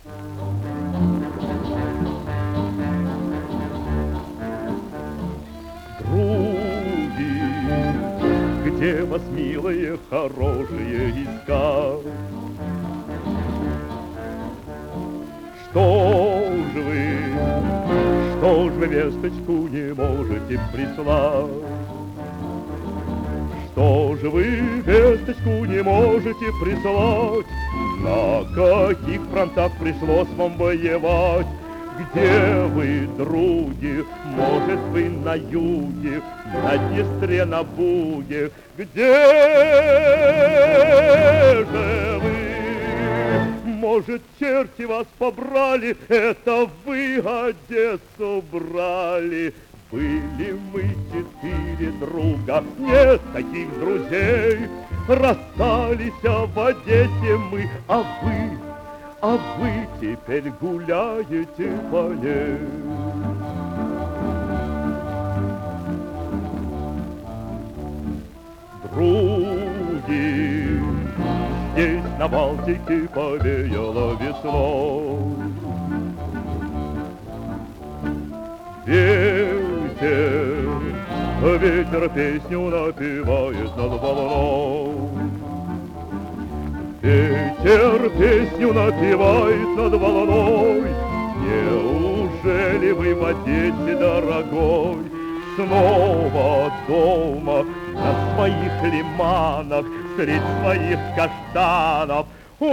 Други, где вас, милые, хорошие искать? Что ж вы весточку не можете прислать? Что же вы весточку не можете прислать? На каких фронтах пришлось вам воевать? Где вы, други? Может, вы на юге, на Днестре, на Буге? Где же вы? Может, черти вас побрали? Это вы Одессу брали? Были мы 4 друга, нет таких друзей. Расстались в Одессе мы, а вы теперь гуляете по ней. Други, здесь на Балтике повеяло весной. Ветер песню напевает над волной. Ветер песню напевает над волной. Неужели вы в Одессе, дорогой, снова дома на своих лиманах, средь своих каштанов у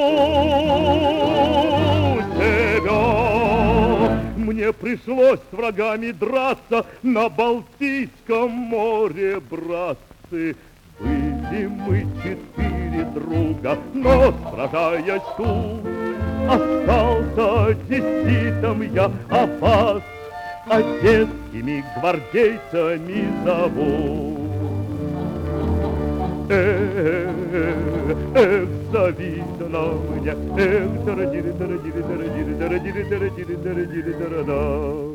себя? Мне пришлось с врагами драться на Балтийском море, братцы. Были мы 4 друга, но, сражаясь тут, остался одесситом я, а вас одесскими гвардейцами зовут. Завидно мне, дорогие,